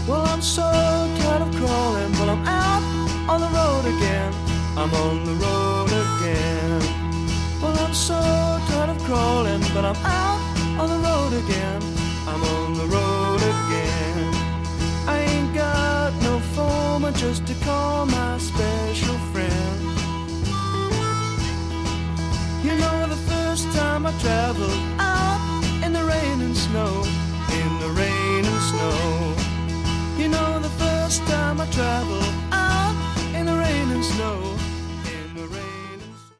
Well, I'm so tired of crawling, but I'm out on the road again. I'm on the road again. Well, I'm so tired of crawling, but I'm out on the road again. I'm on the road again. I ain't got no phone just to call my spare.